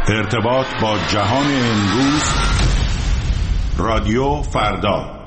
ارتباط با جهان امروز، رادیو فردا.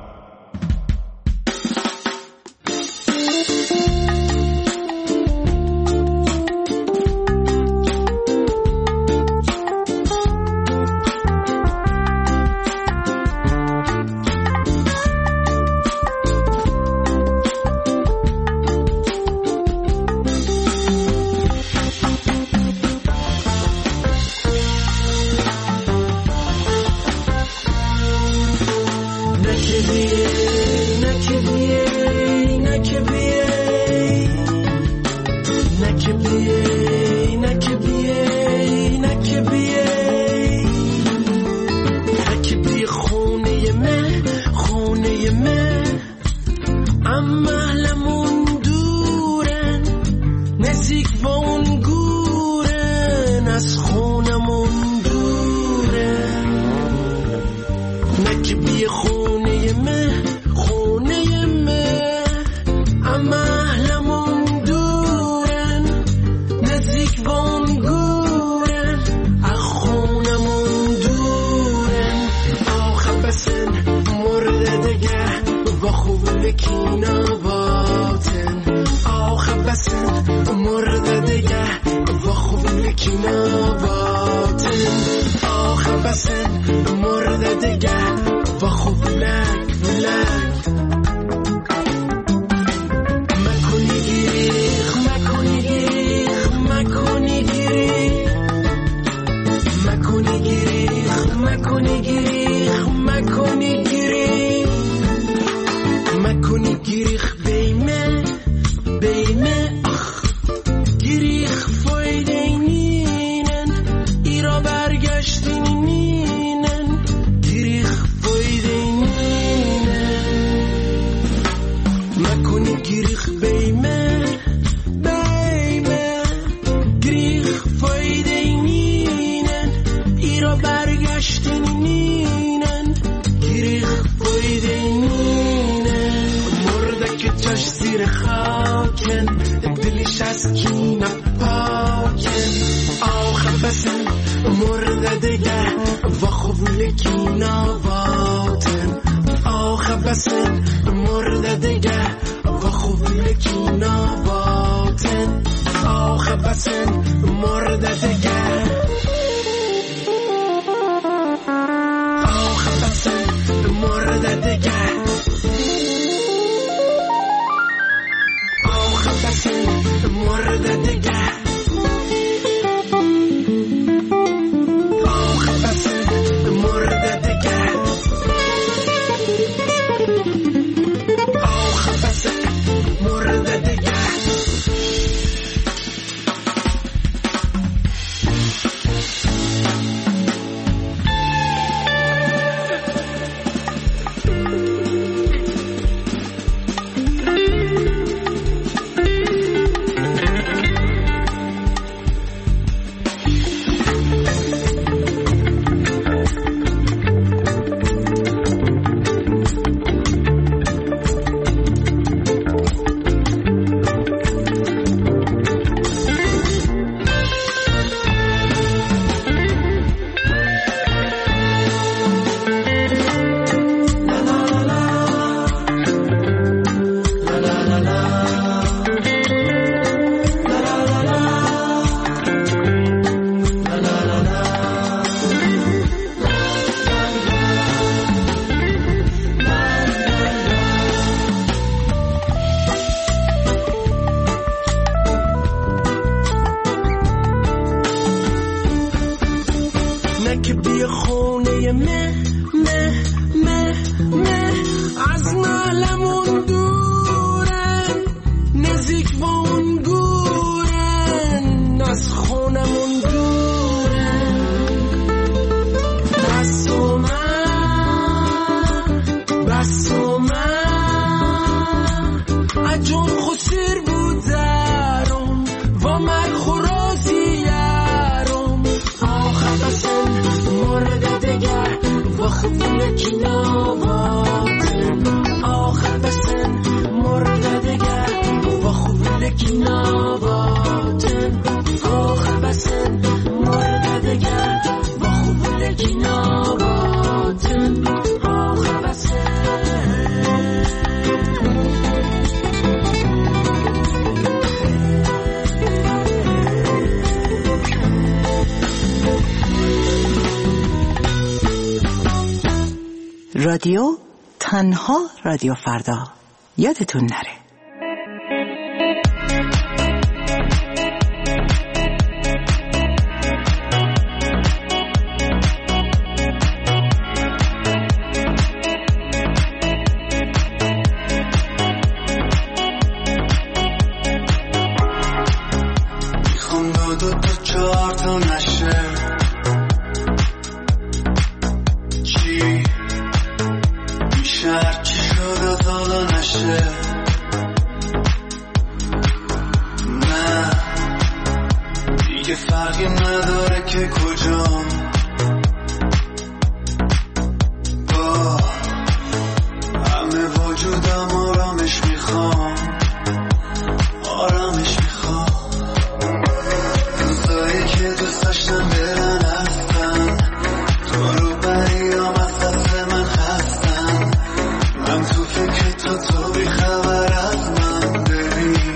Looking over, oh, رادیو تنها رادیو فردا، یادتون نره. فرقی نداره که کجا با همه وجودم آرامش میخوام، آرامش میخوام. روزایی که دوست داشتم برن هستن، تو رو بریم از دست من خستن. من تو فکر تو بی خبر از من ببین.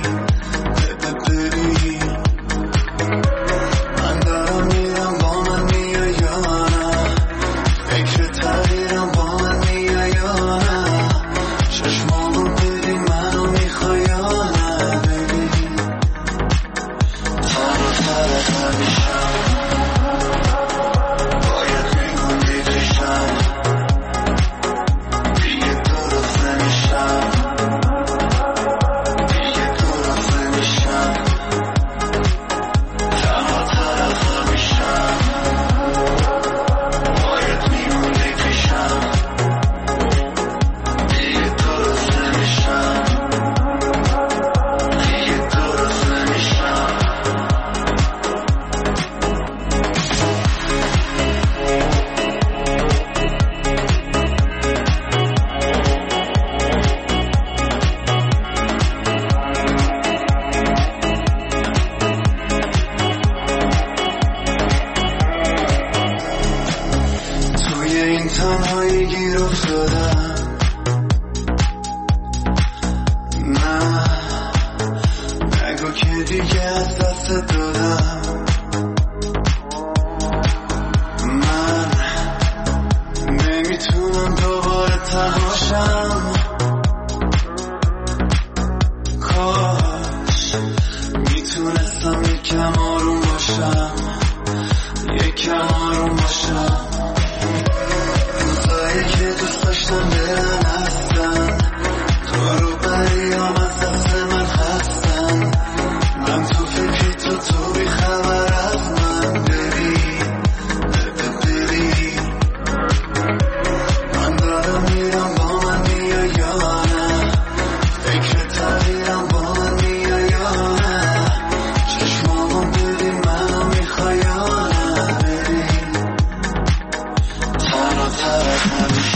تنهایی گیر افتادم، نه نگو که دیگه از دست دادم. من نمیتونم دوباره تنهاشم، کاش میتونستم یکم آروم باشم، یکم آروم باشم. که دوست داشتم برن هستن، تو رو بریم از دست من خستن. من تو فکر تو بی خبر از من ببین. من دارم میرم با من میای یا نه، فکر تغییرم با من میای یا نه. چشمامو ببین منو میخوای یا نه، ببین تنها طرف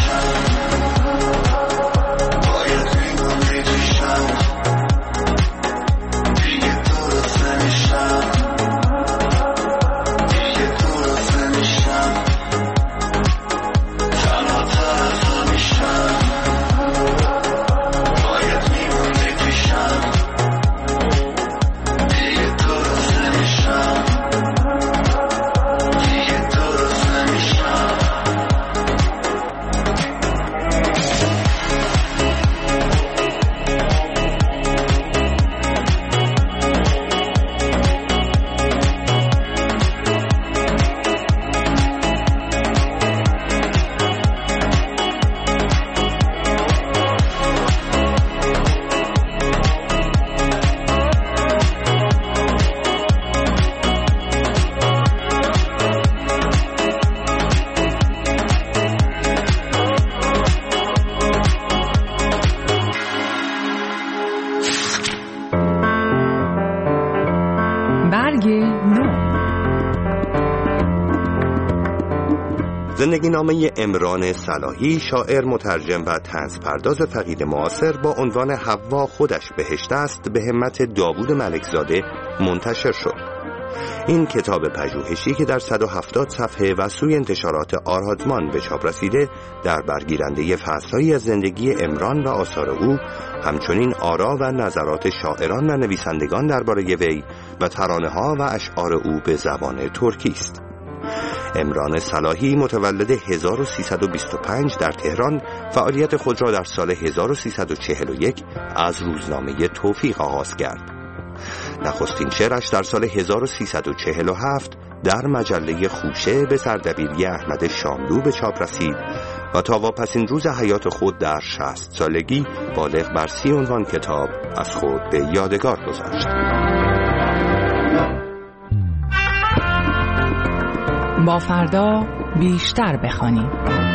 زندگی نامه امران صلاحی، شاعر، مترجم و طنزپرداز فقید معاصر با عنوان حوا خودش بهشت است، به همت داوود ملکزاده منتشر شد. این کتاب پژوهشی که در 170 صفحه و سوی انتشارات آرهادمان به چاپ رسیده، در برگیرنده فصل‌هایی از زندگی امران و آثار او، همچنین آرا و نظرات شاعران و نویسندگان درباره وی و ترانه‌ها و اشعار او به زبان ترکی است. عمران صلاحی متولد 1325 در تهران فعالیت خود را در سال 1341 از روزنامه توفیق آغاز کرد. نخستین شعرش در سال 1347 در مجله خوشه به سردبیری احمد شاملو به چاپ رسید و تا واپسین روز حیات خود در 60 سالگی بالغ بر 30 عنوان کتاب از خود به یادگار گذاشت. با فردا بیشتر بخوانیم.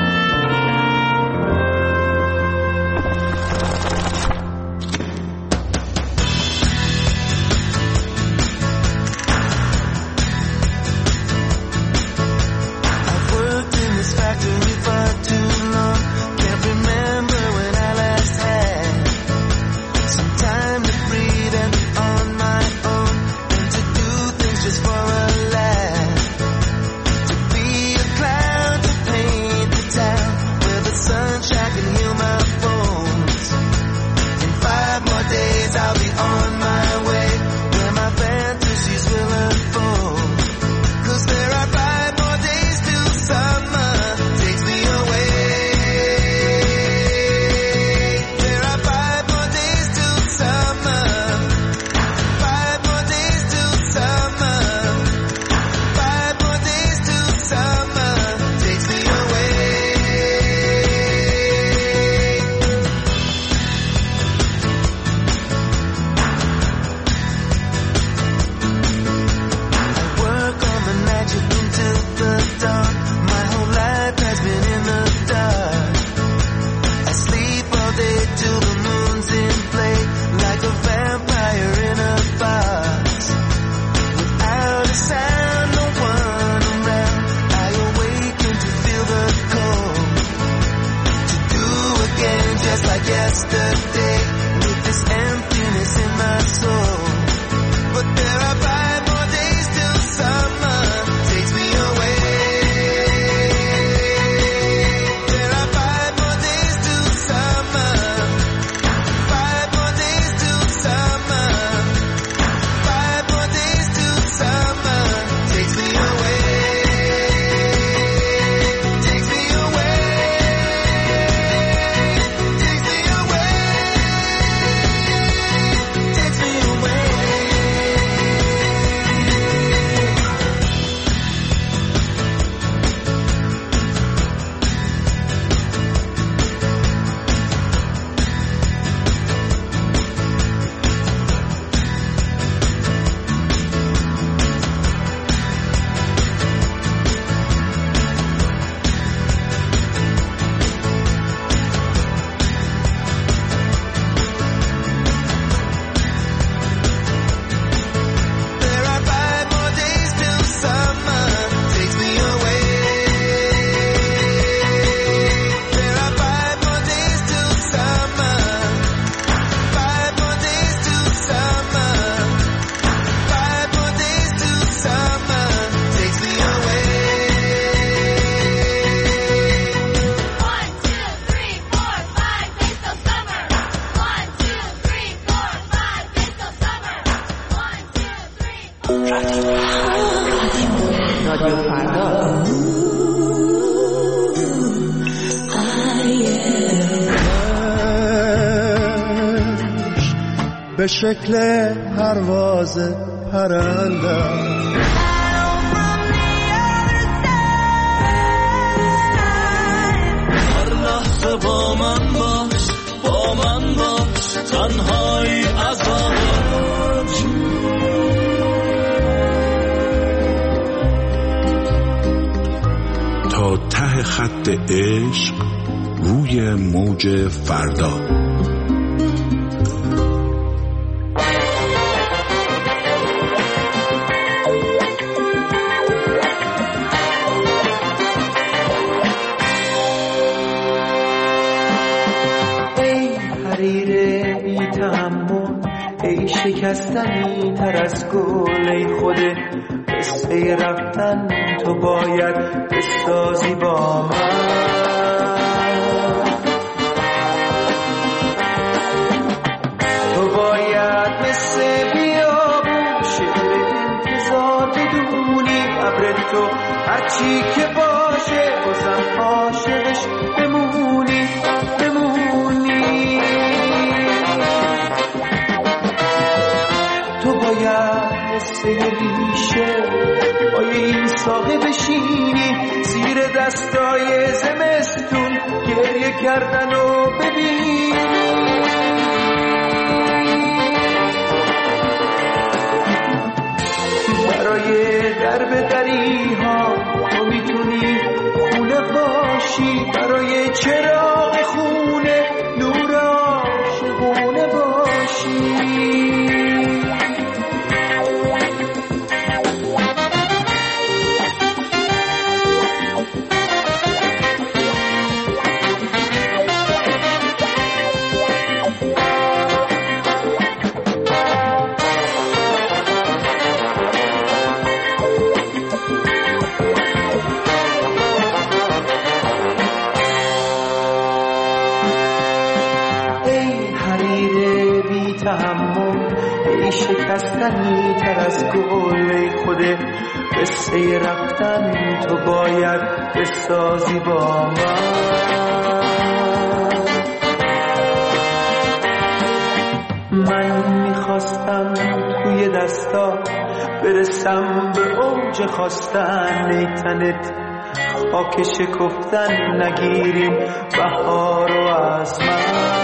به شکل پرواز پرنده هر لحظه با من باش تنهایی عذاب تا ته خط عشق روی موج فردا. ای شکستنی تر از گل، ای خود قصه رفتن تو باید بسازی با من. تو باید مثل بیابون شعر انتظار بدونی، ابر تو هرچی که باشه بازم عاشقش بمونی بمونی. تو باید مثل ریشه پای این ساقه بشینی، زیر دستای زمستون گریه کردن و ببینی. برای درب دری ها تو میتونی خونه باشی، برای چراغ خونه نور عاشقونه باشی. ای شکستنی تر از گل خوده، قصه رفتن تو باید بسازی با من میخواستم توی دستا برسم به اوج خواستن، ای تنت خاک شکفتن نگیریم بهار و از من.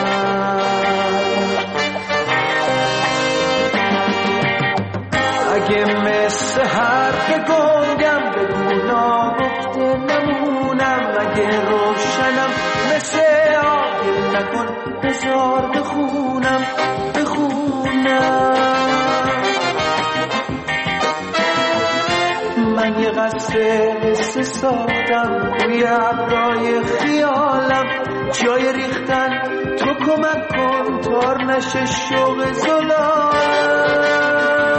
اگه مثل حرف گنگم بگو ناگفته نمونم، اگه روشنم مثل آگل نکن بذار بخونم من یه قصه ساختم روی ابرای خیالم، جای ریختن تو کمک کن تار نشه شوق زلالم.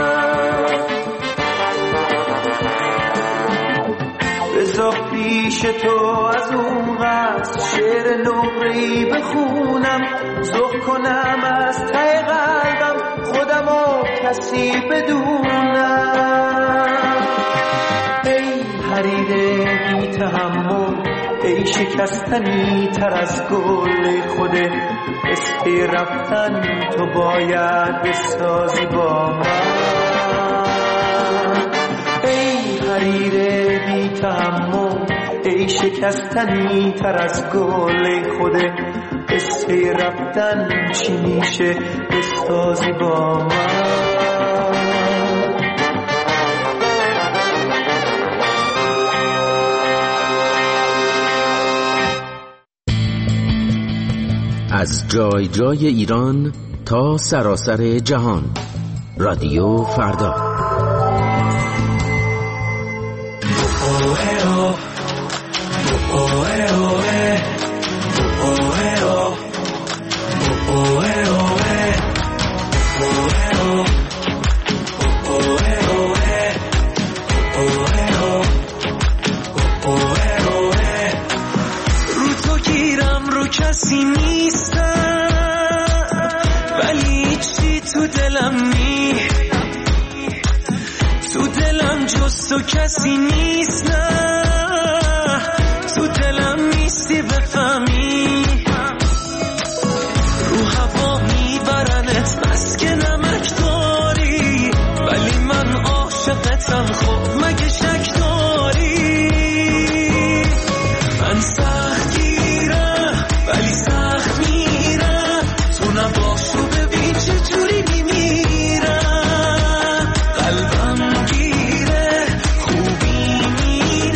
بذار پیش تو از اون قصد شعر نقره‌ای بخونم، ذوق کنم از ته قلبم خودم و کسی بدونم. ای حریر بی تحمل، ای شکستنی تر از گل خوده، قصه رفتن تو باید بسازی با من. ای حریر بی تحمل، ای شکستنی تر از گل خوده، قصه رفتن چی میشه بسازی با من. از جای جای ایران تا سراسر جهان، رادیو فردا. کسی نیستم ولی چی تو دلم جز تو کسی نیست، نه تو دلم نیستی بفهمی، رو هوا میبرنت بس که نمک داری، ولی من عاشقتم خب مگه شک داری. من سخت گیرم ولی سخت میرم، تو نباشو ببین چجوری میمیرم، قلبم گیره خوبی میره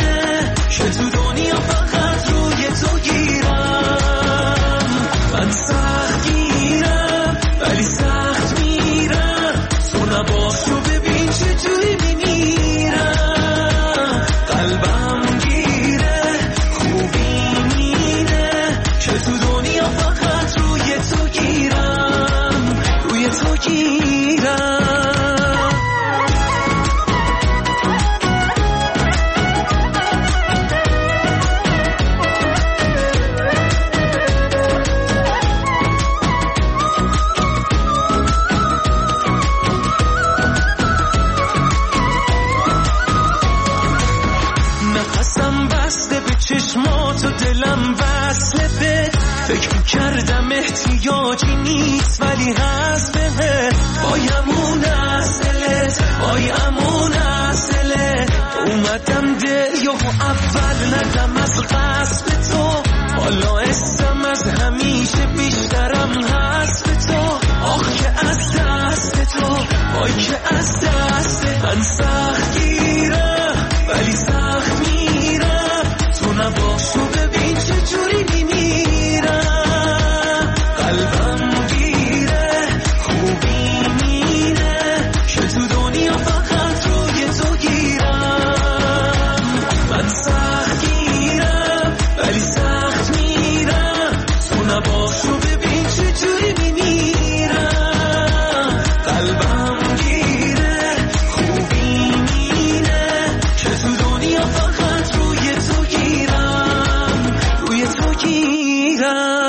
فکر کردم احتیاجی نیست ولی هست بهت، بایم اصلت، بایم اصلت. اومدم دل یا اول ندم از قصد تو، حالا اسم از همیشه بیشترم هست به تو. آخ که از دست تو، وای که از دست من سخت گیرم ولی سخت میرم. تو نباشو ببین چجوری میمیرم، قلبم گیره خوبی میره که تو دنیا فقط روی تو گیرم. من سخت گیرم ولی سخت میرم، تو نباشو ببین چجوری میمیرم، قلبم گیره خوبی میره که تو دنیا فقط روی تو گیرم، روی تو گیرم.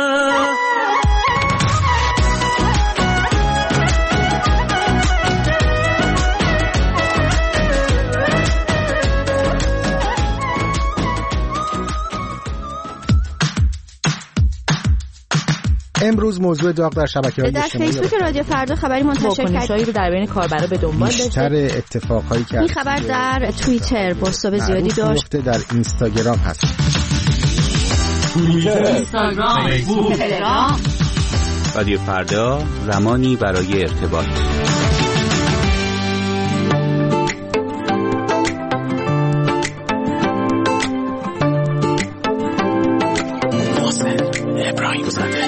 امروز موضوع داغ در شبکه‌های اجتماعی در فیسبوک رادیو فردا خبری منتشر کرد رو در بین کاربرا به دنبال داشته. بیشتر اتفاقایی که این خبر در توییتر بازتاب زیادی داشت، در اینستاگرام هست. اینستاگرام، فیسبوک، تلگرام. رادیو فردا، زمانی برای ارتباط. ابراهیم زاده.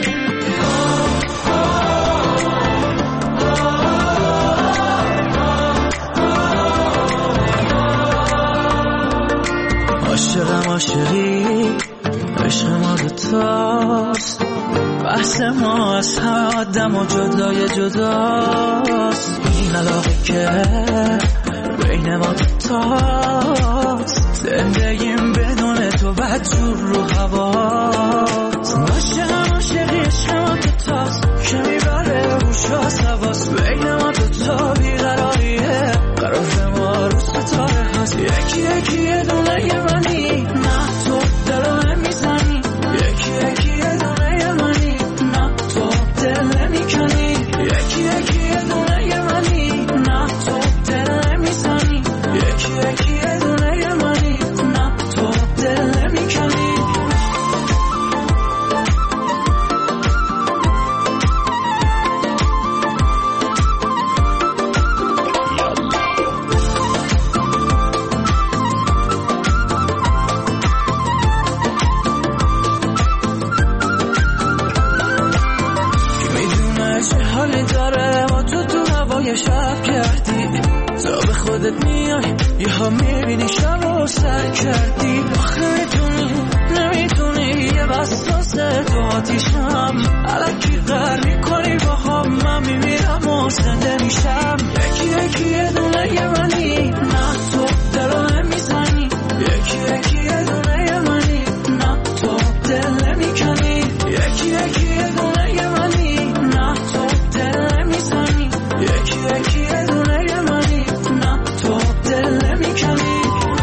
عاشقم عاشقی، عشق ما دوتاست، بحث ما از همه آدم و جدای جداست. این علاقه که بین ما دوتاست، زندگیم بدون تو بدجور رو هواست. عاشقم عاشقی، عشق ما دوتاست که میبره روش آسواست. بین ما دوتا بیقراریه، قرار ما رو ستاره هست. یکی یکی یه دونه یه منی، نه تو دلو نمیزنی. یکی یکی یه دونه یه منی، نه تو دل نمیکنی. یکی یکی یه دونه یه منی، نه تو دل نمیزنی. یکی یکی یه دونه یه منی، نه تو دل نمیکنی. شب کردی تا به خودت میای، یه ها میبینی شب و سر کردی. آخه نمیتونی یه بساس تو آتیشم، علکی قر میکنی با هم. من میمیرم و زنده میشم. یکی یکی یه دونه یه منی، نه تو دلو نمیزنی. یکی یکی یه دونه یه منی، نه تو دل نمیکنی. یکی یکی یه دونه یه منی، نه تو دل نمیزنی. یکی یکی یه دونه یه منی، نه تو دل نمیکنی.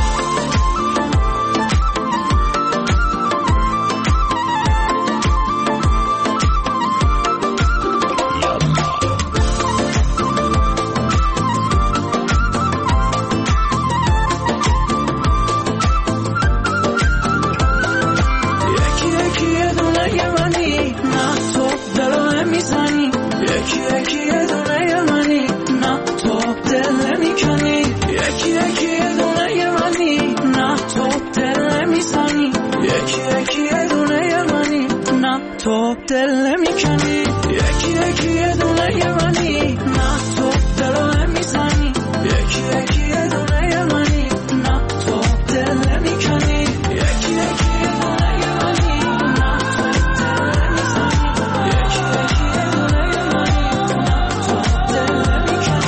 یکی یکی یه دونه یه منی، نه تو دلو نمیزنی. یکی یکی یه دونه یه منی، نه تو دل نمیکنی. یکی یکی یه دونه یه منی، نه تو دل نمیزنی. یکی یکی یه دونه یه منی، نه تو دل نمیکنی. یکی یکی یه دونه یه منی، نه تو دلو نمیزنی. یکی یکی یه دونه یه منی، نه تو دل نمیکنی. یکی یکی یه دونه یه منی، نه تو دل نمیزنی. یکی یکی یه دونه یه منی، نه تو دل نمیکنی.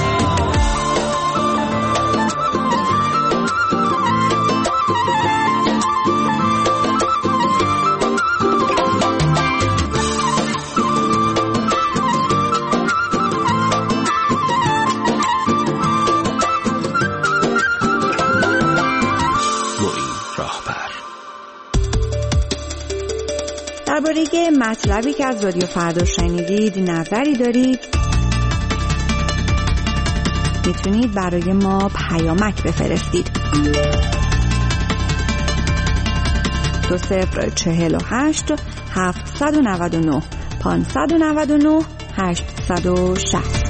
درباره مطلبی که از رادیو فردا شنیدید نظری دارید میتونید برای ما پیامک بفرستید. 2048 799 599 860.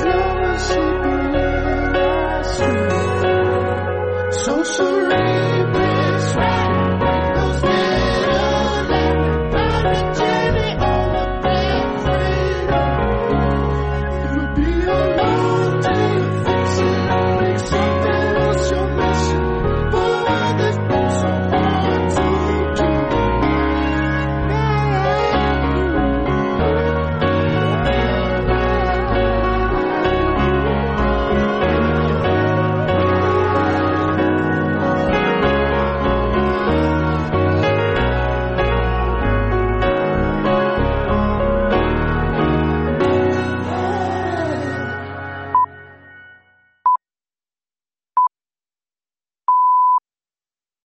So surrender.